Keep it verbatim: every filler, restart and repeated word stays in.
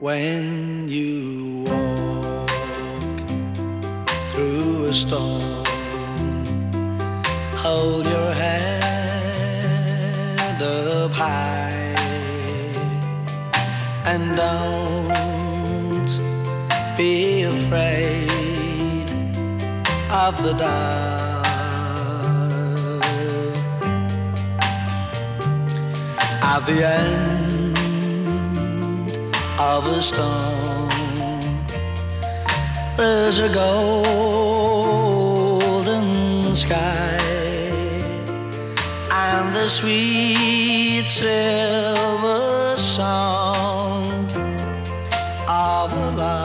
when you walk through a storm. Hold your head up high and don't be afraid of the dark. At the end of a storm, there's a golden sky and the sweet silver song of a love.